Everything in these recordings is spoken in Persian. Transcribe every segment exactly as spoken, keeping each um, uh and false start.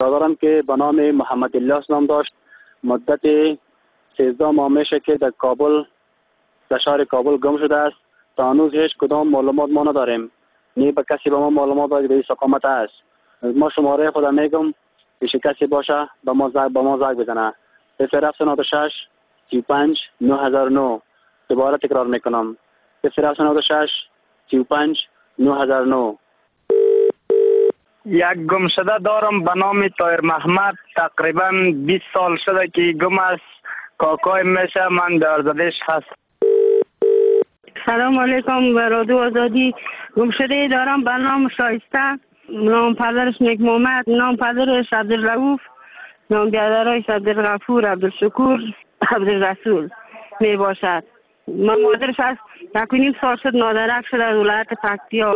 دارم که به نام محمد الیاس نام داشت. مدت سیزده ماه میشه که در کابل، در شهر کابل گم شده است. تا هنوز هیچ کدام معلومات ما نداریم. نه به کسی به ما معلومات داده به این سقامت است. ما شماره خود میگم، پیش کسی باشه به ما زنگ به ما زنگ بزنه. صفر هفت نود و شش سی و پنج نه هزار و نه. دوباره تکرار میکنم، صفر هفت نود و شش سی و پنج نه هزار و نه. یک گمشده دارم به نام طاهر محمد. تقریبا بیست سال شده که گم است. کاکای میشه، من دارزدش هست. سلام علیکم. به رادیو آزادی. گمشده دارم به نام شایسته. نام پدرش نیک محمد، نام پدرش عبدالرؤوف، نام برادرش عبدالغفور، عبدالشکور، عبدالرسول می باشد. من مادرش از یک و نیم سال شد نادرک شده از ولایت پکتیا.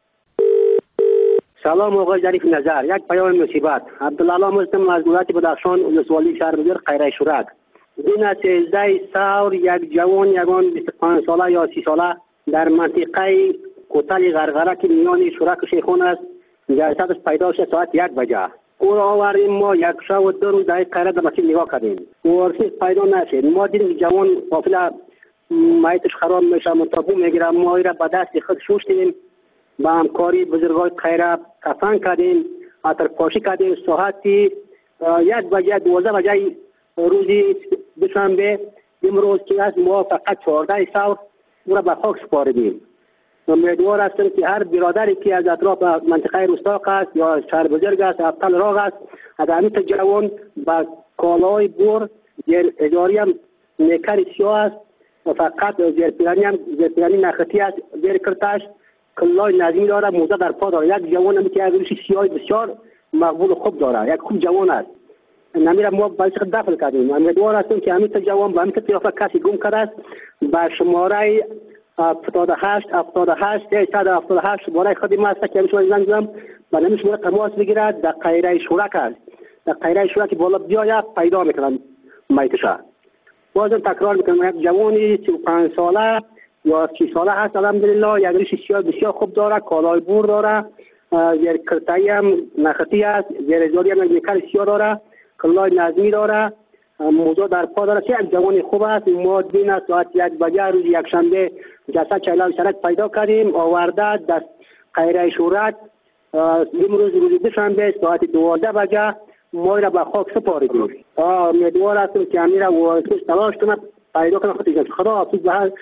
سلام آقای ظریف نظر. یک پیام مصیبت. عبدالله مستم از ولایت بدخشان، ولسوالی شهر بزرگ قیره شورک. دین سیزده سور یک جوان یگان بیست و پنج ساله یا سی ساله در منطقه کوتل غرغره که میان شورک و شیخون است جسدش پیدا شد ساعت یک بجه. او را آوردیم، ما یک شب و دو روز در قیره در مسیر نگاه کردیم، ورسیس پیدا نشد. ما دیدیم جوان قافله میتش خراب میشه، منتابو میگیره. ما را به دست خود شوشتیم، با همکاری بزرگای قیره کفن کردیم، عطر پاشی کردیم. ساعت یک بجه دوازده بجه روزی دوشنبه امروز که از ما فقط چهارده سور او را به خاک سپاردیم. امیدوار هستم که هر برادری که از اطراف منطقه رستاق است یا شهر بزرگ است، ابطال راغ است، از همین جوان با کالای بور زیر اجاری هم نیکر سیاه است و فقط زیر پیرانی هم زیر پیرانی نخطی است، زیر کرتش کلای نظمی داره، موزه در پا داره. یک جوان هم که از روش سیاه بسیار مقبول و خوب داره، یک خوب جوان است. نمیره ما باید دفل کردیم. امیدوار هستم که همین جوان با همین قیافه کسی گم کرده است. با شماره هفتاد و هشت هفتاد و هشت صد و هفتاد و هشت شماره خودی ما است که همیشه زنگ زدم و نمیشه شماره تماس بگیرد. در قیره شورک است، در قیره شورک بالا بیاید پیدا میکنن میتشه. بازم تکرار میکنم، یک جوانی سی و پنج ساله یا سی ساله هست الحمدلله. یک ریش سیاه بسیار خوب داره، کالای بور داره، زیر کرتایی هم نخطی است، زیر ازاری هم نیکر سیاه داره، کلای نظمی داره، موضوع در پا داره. یک جوان خوب است. ما دین ساعت یک بجه روز یک شنبه جسد چیلان سرک پیدا کردیم، آورده در قیره شورک. امروز روز دوشنبه ساعت دوازده بجه ما را به خاک سپاریدیم. امیدوار هستم که امیر وارث تلاش کنه پیدا کنه خودش. خدا حافظ. به هر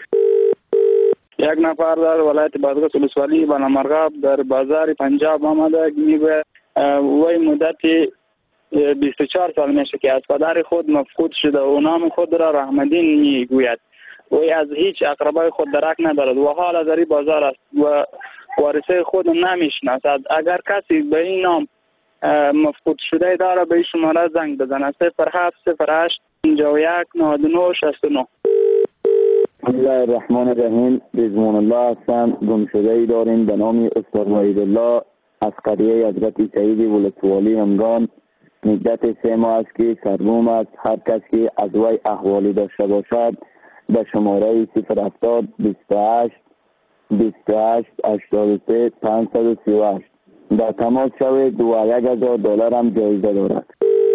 یک نفر در ولایت بادغیس ولسوالی بنامرغاب در بازار پنجاب آمده میگوید وی مدت بیست و چهار سال میشه که از پدر خود مفقود شده و نام خود را رحمدین میگوید. وی از هیچ اقربای خود درک ندارد و حال در این بازار است و وارثه خود نمیشناسد. اگر کسی به این نام مفقود شده داره به این شماره زنگ بزنه. صفر هفت صفر هشت پنجاه و یک نود و نه شصت و نه. بسم الله الرحمن الرحیم. رضوان الله هستم. گم شده ای داریم به نام استاد وحید الله از قریه حضرت سعید ولسوالی همگان. مدت سه ماه است که سرگم است. هر کس که از وی احوالی داشته باشد به شماره صفر هفتاد بیست و هشت بیست و هشت هشتاد و سه پانصد و سی و هشت در تماس شوید و یک هزار دلار هم جایزه دارد.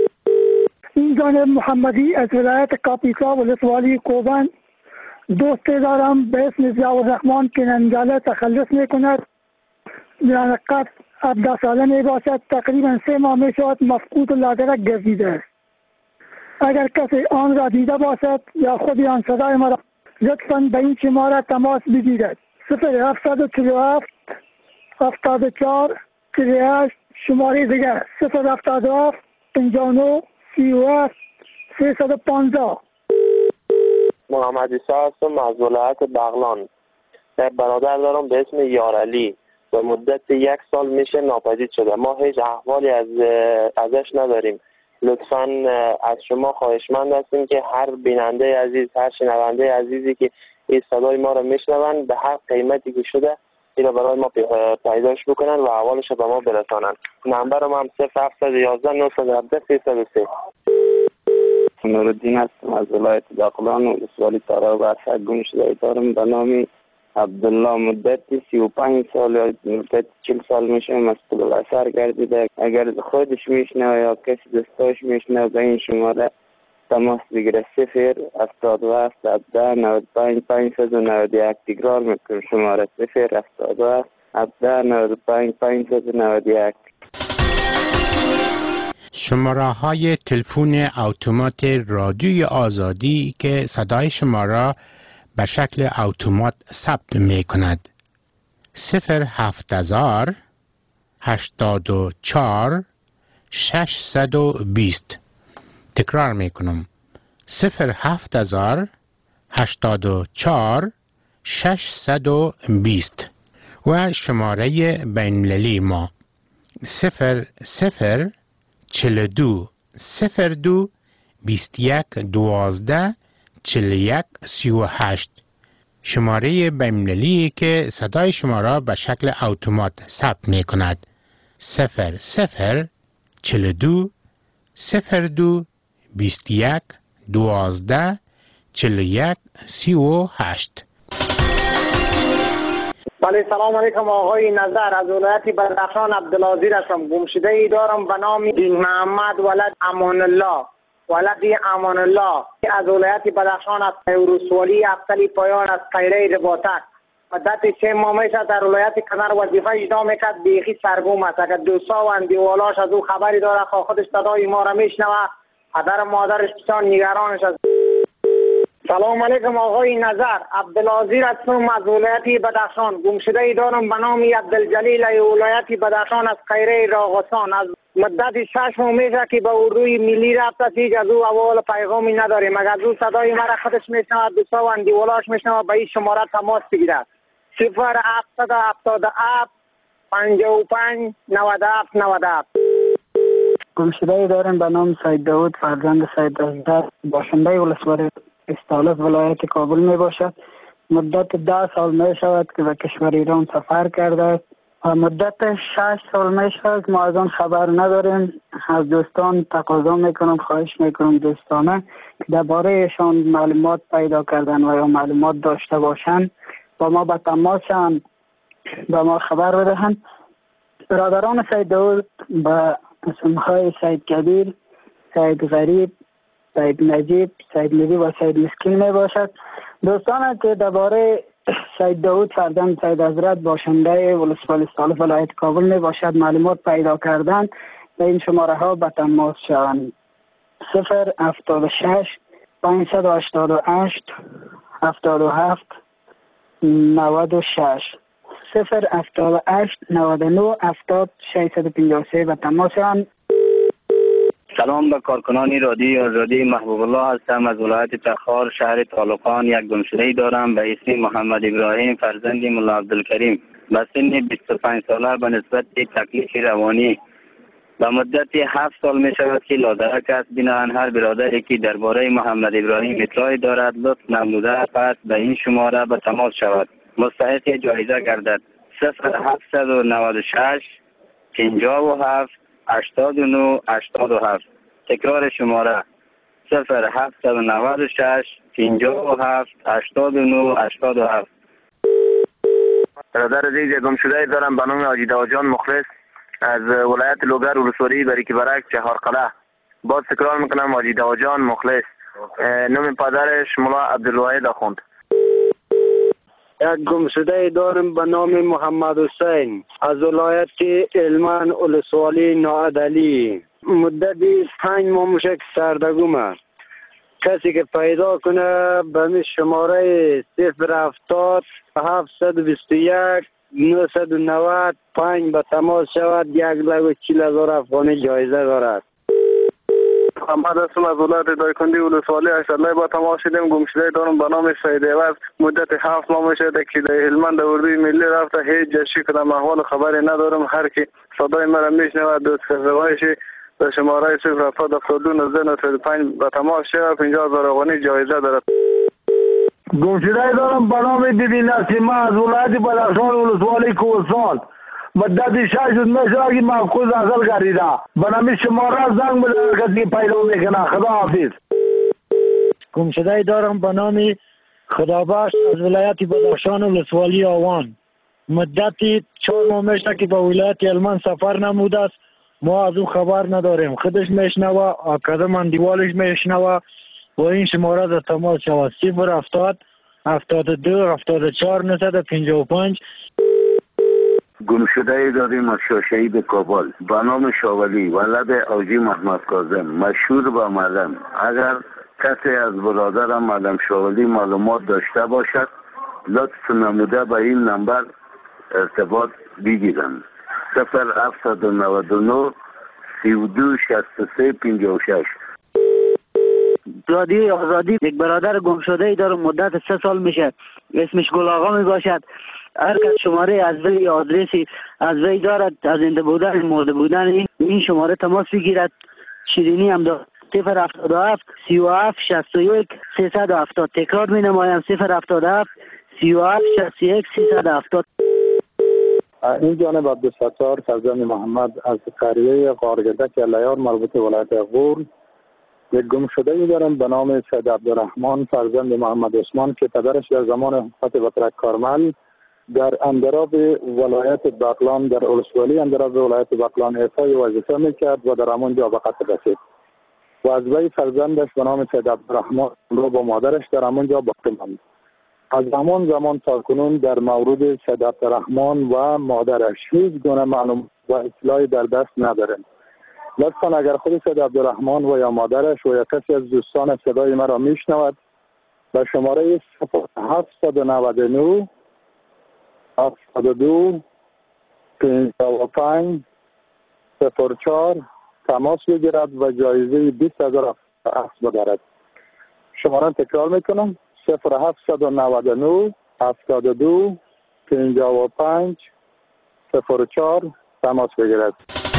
این جانب محمدی از ولایت کاپیسا ولسوالی کوبان. دوستی دارم به اسم ضیاءالرحمن که ننجاله تخلص میکند. میانقت هفده ساله می باشد. تقریبا سه ماه می شود مفقود لادرک گردیده است. اگر کسی آن را دیده باشد یا خودی آن صدای مرا لطفاً به این شماره تماس بگیرد. صفر هفتصد چهل و هفت هفتاد و چهار چهل و هشت. شماره دیگر صفر هفتاد و هفت پنجاه و نه سی و هفت سیصد و پانزده. محمد عیسی هستم از ولایت بغلان. یک برادر دارم به اسم یارعلی و مدت یک سال میشه ناپدید شده. ما هیچ احوالی از ازش نداریم. لطفاً از شما خواهشمند هستیم که هر بیننده عزیز، هر شنونده عزیزی که این صدای ما را میشنوند به هر قیمتی که شده این را برای ما پیداش بکنن و احوالش به ما برسانن. نمبرم هم صفر هفتصد و یازده نهصد و هفده سیصد و سه. نورالدین هستم از ولایت بغلان و ولسوالی تارا و برسک گم شده دارم به نام عبدالله مدت سی و پنج سال یا مدت چل سال میشه مسئول الاثر گردیده. اگر خودش میشنه یا کسی دوستاش میشنه به این شماره تماس بگیره. صفر هفتاد و هفت هفده نود و پنج پانصد و نود و یک. تکرار میکنم شماره صفر هفتاد و هفت هفده نود و پنج پانصد و نود و یک. شماره های تلفن اتومات رادیوی آزادی که صدای شما را به شکل اتومات ثبت می کند. صفر هفت هزار هشتاد و چهار ششصد و بیست. تکرار می کنم. صفر هفت هزار هشتاد و چهار ششصد و بیست. و شماره بین‌المللی ما صفر صفر چهل و دو صفر دو بیست و یک دوازده چهل و یک سی و هشت. شماره بین‌المللی که صدای شما را به شکل اتومات ثبت می کند. صفر صفر چهل و دو صفر دو بیست و یک دوازده چهل و یک سی و هشت. بله سلام علیکم آقای نظر، از ولایت بدخشان عبدالعزیز هستم. گمشده ای دارم به نام دین محمد ولد امان الله ولدی امان الله از ولایت بدخشان از ولسوالی افتلی پایان از قیره رباطک. مدت سه ماه میشه در ولایت کنر وظیفه اجرا میکرد. بیخی سرگم است. اگر دوستا و اندیوالاش از او خبری داره خودش صدای ما را میشنوه. پدر مادرش بسیار نگرانش است. سلام علیکم آقای نظر، عبدالعزیز هستم از ولایت بدخشان. گمشده ای دارم به نام عبدالجلیل ولایت بدخشان از قیره راغستان. از مدت شش ماه میشه که به اردوی ملی رفته، هیچ از او اول پیغامی نداریم. اگر از او صدای مرا خودش میشنوه، دوستا و اندیوالاش میشنوه، به این شماره تماس بگیرد. صفر هفتصد و هفتاد و هفت پنجاه و پنج نود و هفت نود و هفت. گمشده ای دارم به نام سید داود فرزند سید دزدر، باشنده ولسوالی استالف ولایت کابل می باشد. مدت ده سال می شود که به کشور ایران سفر کرده است. مدت شش سال می شود ما از آن خبر نداریم. از دوستان تقاضا می کنم، خواهش می کنم دوستانه که درباره ایشان معلومات پیدا کردن و یا معلومات داشته باشند با ما به تماس شوند، با ما خبر بدهند. برادران سید داود به اسمهای سید کبیر، سید غریب، سید نجیب، سید نبی و سید مسکین می باشد. دوستان که درباره سید داود فرزند سید حضرت باشنده ولسوالی استالف ولایت کابل می باشد معلومات پیدا کردن به این شماره ها به تماس شوند. صفر هفتاد و شش پانصد و هشتاد و هشت هفتاد و هفت نود و شش. صفر هفتاد و هشت نود و نه هفتاد ششصد و پنجاه و سه به تماس شوند. سلام به کارکنان رادیوی آزادی، محبوب الله هستم از ولایت تخار شهر طالقان. یک گمشده‌ای دارم به اسم محمد ابراهیم فرزند ملا عبدالکریم به سن بیست و پنج ساله به نسبت تکلیف روانی. به مدت هفت سال می شود که لادرک است. بنابراین هر برادری که درباره محمد ابراهیم اطلاعی دارد لطف نموده پس به این شماره به تماس شود، مستحق جایزه گردد. صفر هفتصد و نود و شش پنجاه و هفت هشتاد و نه هشتاد و هفت. تکرار شماره صفر هفتصد و نود و شش پنجاه و هفت هشتاد و نه هشتاد و هفت. برادر عزیز گمشده دارم به نام حاجی داوجان مخلص از ولایت لوگر ولسوالی بریک برک چهارقلعه. باز تکرار میکنم حاجی داوجان مخلص. نام پدرش ملا عبدالواحد آخوند. یک گمشده دارم به نام محمد حسین از ولایت هلمند ولسوالی ناعدلی. مدت پنج ماه میشه که سردگم است. کسی که پیدا کنه به شماره صفر هفتاد هفتصد و بیست و یک نهصد و نود پنج به تماس شود. یک لک و چهل هزار افغانی جایزه دارد. محمد هستم از ولایت دایکندی ولسوالی اشترلای با تماس شدیم. گمشده دارم به نام سید عوض. مدت هفت ماه میشه که در هلمند اردوی ملی رفته. هیچ جشی کدام احوال خبری ندارم. هر کی صدای مرا میشنود دوست کسوایشی به شماره صفر هفتاد هفتاد و دو نوزده نود و پنج به تماس شود. پنجاه هزار افغانی جایزه دارد. گمشده دارم به نام دیدی نسیمه از ولایت بدخشان ولسوالی کوهستان. مدت شش روز میشه که محفوظ اصل گردیده. به نام شماره زنگ بده کسی پیدا میکنه. خدا حافظ. گمشده دارم به نام خدابخش از ولایت بدخشان و ولسوالی آوان. مدتی چهار ماه میشه که به ولایت هلمند سفر نموده است. ما از او خبر نداریم. خودش میشنوه، آکادم اندیوالش میشنوه و این شماره در تماس شود. صفر هفتاد هفتاد و دو هفتاد و چهار نهصد و پنجاه و پنج. گمشده ای داریم از شاشه‌ای کابل به نام شاولی ولد اوجی محمد کاظم مشهور به معلم. اگر کسی از برادرم معلم شاولی معلومات داشته باشد لطف نموده به این نمبر ارتباط بگیرند. صفر هفتصد و نود و نه سی و دو شصت و سه پنجاه و شش. رادیوی آزادی یک برادر گم شده ای داره، مدت سه سال میشه، اسمش گل آقا می باشد. هر کس شماره از وی آدرسی از وی دارد، از زنده بودن مرده بودن این این شماره تماس بگیرد. شیرینی هم دارد. صفر هفتاد و هفت سی و هفت شصت و یک سیصد و هفتاد. تکرار می نمایم صفر هفتاد و هفت سی و هفت شصت و یک سیصد و هفتاد. این جانب عبدالستار فرزند محمد از قریه قارگردک لیار مربوط ولایت غور. یک گم شده ای دارم به نام سید عبدالرحمن فرزند محمد عثمان که پدرش در زمان حکومت بطرک کارمل در اندراب ولایت بغلان در ولسوالی اندراب ولایت بغلان احصای وظیفه میکرد و در همونجا به قتل رسید و از وی فرزندش به نام سید عبدالرحمن رو با مادرش در همونجا باقی ماند. از همان زمان تا کنون در مورد سید عبدالرحمن و مادرش هیچ گونه معلومات و اطلاعی در دست نداریم. لطفا اگر خود سید عبدالرحمن و یا مادرش و یا کسی از دوستان صدای مرا میشنود به شماره صفر هفتصد و نود و نه هفتاد و دو پنجاه و پنج صفر چهار تماس بگیرد و جایزه بیست هزار افغان بدارد. شماره تکرار میکنم صفر هفتصد و نود و نه هفتاد و دو پنجاه و پنج صفر چهار تماس بگیرد.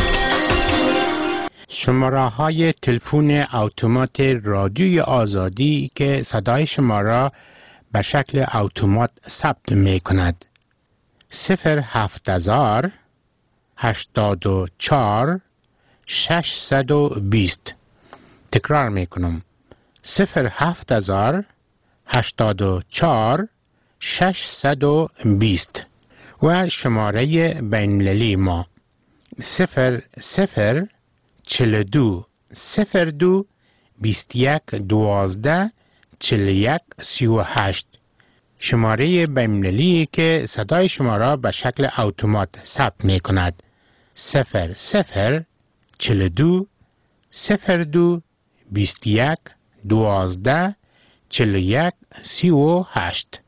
شماره های تلفن اتومات رادیوی آزادی که صدای شما را به شکل اتومات ثبت می کند. صفر هفت هزار هشتاد و چهار ششصد و بیست. تکرار می کنم. صفر هفت هزار هشتاد و چهار ششصد و بیست. و شماره بین‌المللی ما صفر صفر چهل و دو صفر دو بیست و یک دوازده چهل و یک سی و هشت. شماره بین‌المللی که صدای شما را به شکل اتومات ثبت می کند. صفر صفر چهل و دو صفر دو بیست و یک دوازده چهل و یک سی و هشت.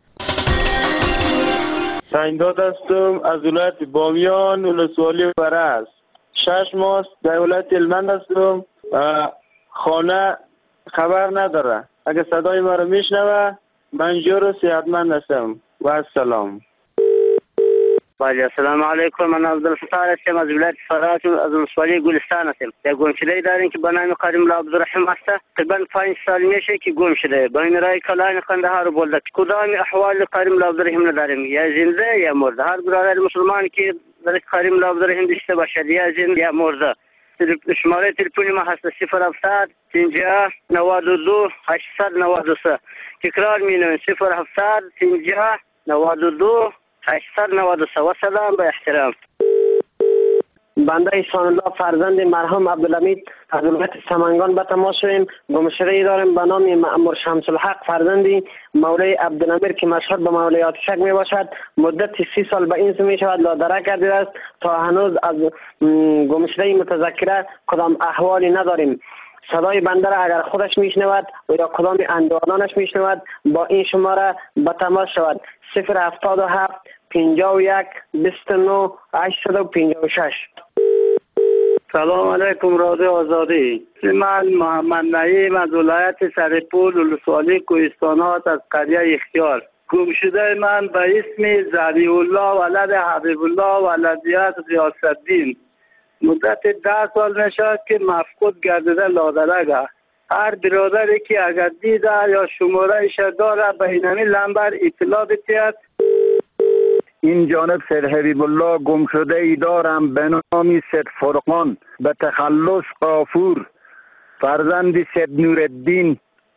سعیداد هستم از ولایت بامیان ولسوالی فرز. شش ماه در ولایت هلمند هستم و خانه خبر نداره. اگه صدای ما رو میشنوه من جور صحتمند هستم و السلام. بله السلام علیکم. من عبدالستار هستم از ولایت فرات از ولسوالی گلستان هستم. یک گم شده داریم که به نام قریم الله عبدالرحیم است. تقریبا پنج سال میشه که گم شده. بین رای کلان قندهار و بولدک. کدام احوال قریم الله عبدالرحیم نداریم، یا زنده یا مرده. هر برادر مسلمان که در قریم الله عبدالرحیم داشته باشد یا زنده یا مرده. شماره تلفنی ما هست صفر هفتاد پنجاه نود و دو هشتصد نود و سه. تکرار مینویم صفر هفتاد پنجاه نود و دو هشتصد نود و سه. و سلام به احترام. بنده احسان الله فرزند مرحوم عبدالحمید از ولایت سمنگان به تماس شدیم. گمشده‌ای داریم به نام مأمور شمس الحق فرزندی مولای عبدالامیر که مشهور به مولای آتشک می باشد. مدت سی سال به این می شود لادره کرده است. تا هنوز از گمشده‌ای متذکره کدام احوالی نداریم. صدای بنده را اگر خودش میشنود و یا کدام اندوانانش میشنود با این شماره به تماس شود. صفر هفتاد و هفت پنجاه و یک بیست و نه هشتصد و پنجاه و شش. سلام علیکم رادیو آزادی. من محمد نعیم از ولایت سرپول ولسوالی کوهستانات از قریه اختیار. گم شده من به اسم زبی الله ولد حبیب الله ولدیت غیاث‌الدین. مدت ده سال نشد که مفقود گردیده لادرگه. هر برادری که اگر دیده یا شماره ایش داره به این لمبر اطلاع بتید. این جانب سید حبیب الله گم شده ای دارم به نام سید فرقان به تخلص قافور فرزند سید نورالدین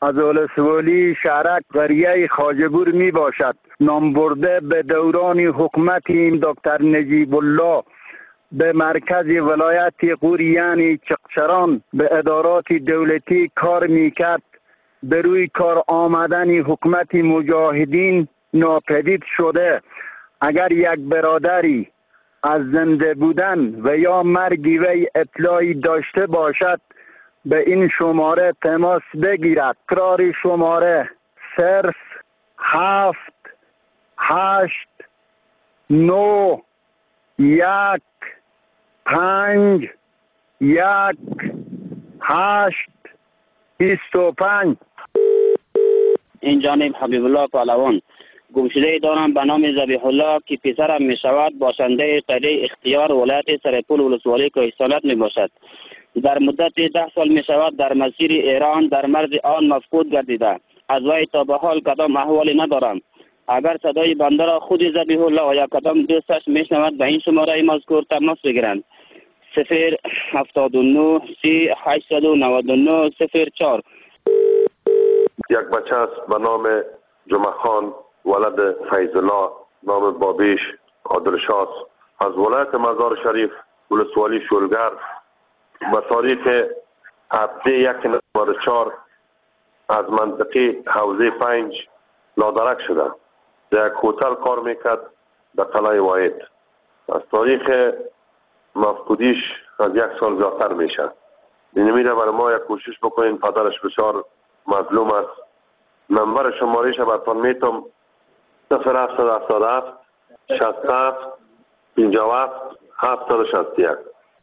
از ولسوالی شهرک قریه خواجه‌بور می باشد. نام برده به دوران حکومت دکتر نجیب الله به مرکز ولایت غور یعنی چقچران به ادارات دولتی کار میکرد. به روی کار آمدن حکومت مجاهدین ناپدید شده. اگر یک برادری از زنده بودن و یا مرگ وی اطلاعی داشته باشد به این شماره تماس بگیرد. تکرار شماره صرف هفت هشت نو یک پنج یک هشت بیست و پنج. این جانب حبیب الله پهلوان گمشده دارم به نام ذبیح الله که پسرم می شود باشنده قریه اختیار ولایت سرپول ولسوالی کوهستانات می باشد. در مدت ده سال می شود در مسیر ایران در مرز آن مفقود گردیده. از وی تا به حال کدام احوالی ندارم. اگر صدای بنده را خود ذبیح الله و یا کدام دوستش می شود به این شماره مذکور تماس بگیرند. صفر هفتاد و نه سی هشتصد و نود و نه صفر چهار. یک بچه است به نام جمعه خان ولد فیض الله نام بابیش عادلشاس از ولایت مزار شریف ولسوالی شولگر به تاریخ هفته یک نوامبر چهار از منطقه حوزه پنج نادرک شده. در یک هتل کار میکرد در قلعه واحد. از تاریخ مفقودیش از یک سال زیادتر میشه. این میره برای ما یک کوشش بکنین. پدرش بسیار مظلوم است. نمبر شمارهش براتون میتم صفر هفتصد و هفتاد و هفت شصت و هفت پنجاه و هفت هفتصد و شصت و یک.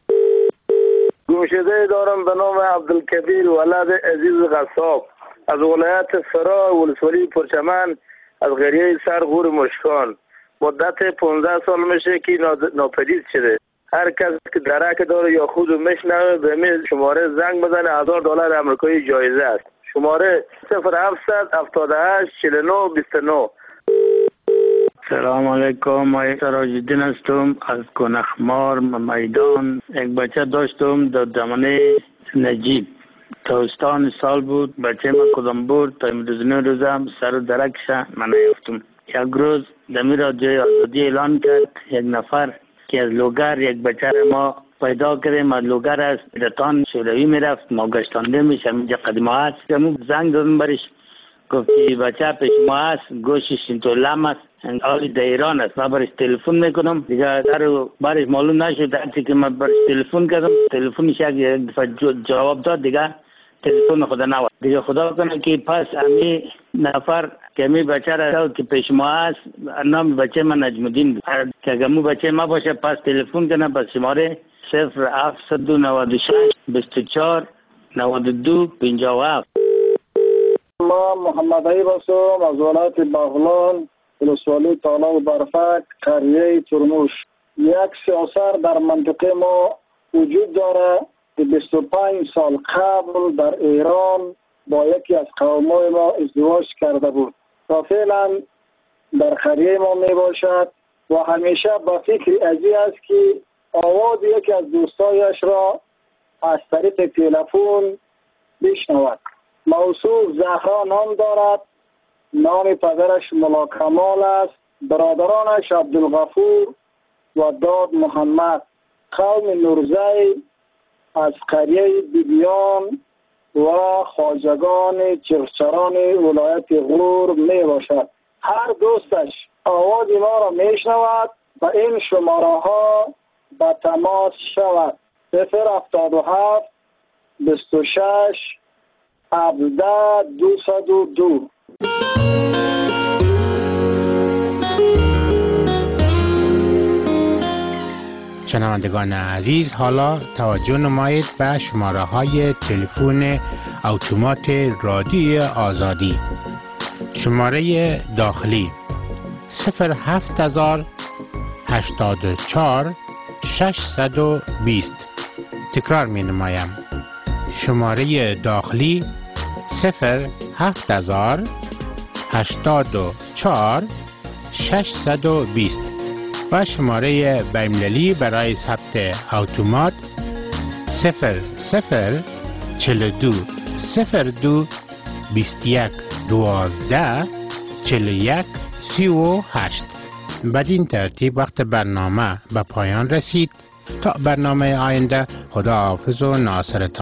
گمشده دارم به نام عبدالکبیر ولد عزیز غصاب از ولایت فرا ولسوالی پرچمن از قریه سر غور مشکان. مدت پانزده سال میشه که ناپدید شده. هر کس که درک داره یا خود میشنوه به می شماره زنگ بزنه. هزار دلار امریکایی جایزه است. شماره صفر هفتصد هفتاد و هشت چهل و نه بیست و نه. سلام علیکم. من سراج‌الدین هستم از کنخمار میدان. یک بچه داشتم در دمنه نجیب. تابستان سال بود. بچه من کدام بود تا امروز روزم سر درکش من نیافتم. یک روز دمی را جای آزادی اعلان کرد. یک نفر که از لوگر یک بچه ما پیدا کردیم. از لوگر است رتان شوروی میرفت. ما گشتانده میشم اینجا قدیمه هست. زنگ دادم برش گفتی بچه پیش ما هست. گوشش اینطور لم است. حالی در ایران است. من برش تلفن میکنم. دیگه در برش معلوم نشد. هرچی که من برش تلفن کردم تلفنش یک دفعه جواب داد. دیگه تلفن خدا نواد. دیگه خدا کنه که پس امی نفر که امی بچه را که پیش ما هست نام بچه من نجم الدین بود. که اگه مو بچه ما باشه پس تلفن کنه پس شماره صفر هفتصد و نود و شش بیست و چهار نود و دو پنجاه و هفت. ما محمد عیب هستم از ولایت بغلان ولسوالی تالاب برفک قریه ترموش. یک سیاسر در منطقه ما وجود داره که بیست و پنج سال قبل در ایران با یکی از قومای ما ازدواج کرده بود. تا فعلا در قریه ما می باشد و همیشه با فکر ازی است که آواز یکی از دوستایش را از طریق تلفن بشنود. موصوف زهرا نام دارد. نام پدرش ملا کمال است. برادرانش عبدالغفور و داد محمد. قوم نورزی از قریه بیبیان و خواجگان چغچران ولایت غور می باشد. هر دوستش آواز ما را می شنود و این شماره ها به تماس شود. صفر هفتاد و هفت بیست و شش هفده دویست و دو. شنوندگان عزیز، حالا توجه نمایید به شماره های تلفن اتومات رادیوی آزادی. شماره داخلی صفر هفت هزار هشتاد و چهار ششصد و بیست. تکرار می نمایم. شماره داخلی صفر هفت هزار هشتاد و چهار ششصد و بیست و شماره بین‌المللی برای ثبت اتومات صفر صفر چهل و دو صفر دو بیست و یک دوازده چهل و یک سی و هشت. بدین ترتیب وقت برنامه به پایان رسید. تا برنامه آینده، خدا حافظ و ناصرتان.